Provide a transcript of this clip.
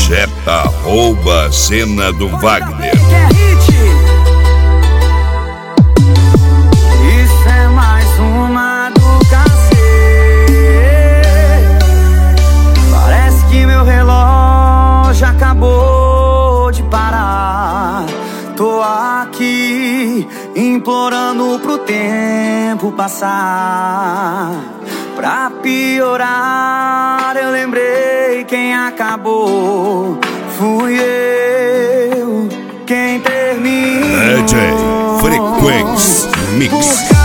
Jetta rouba a cena do Wagner. Isso é mais uma do cacete. Parece que meu relógio acabou de parar. Tô aqui implorando pro tempo passar. Pra piorar, eu lembrei quem acabou. Fui eu quem terminou. DJ Frequência Mix.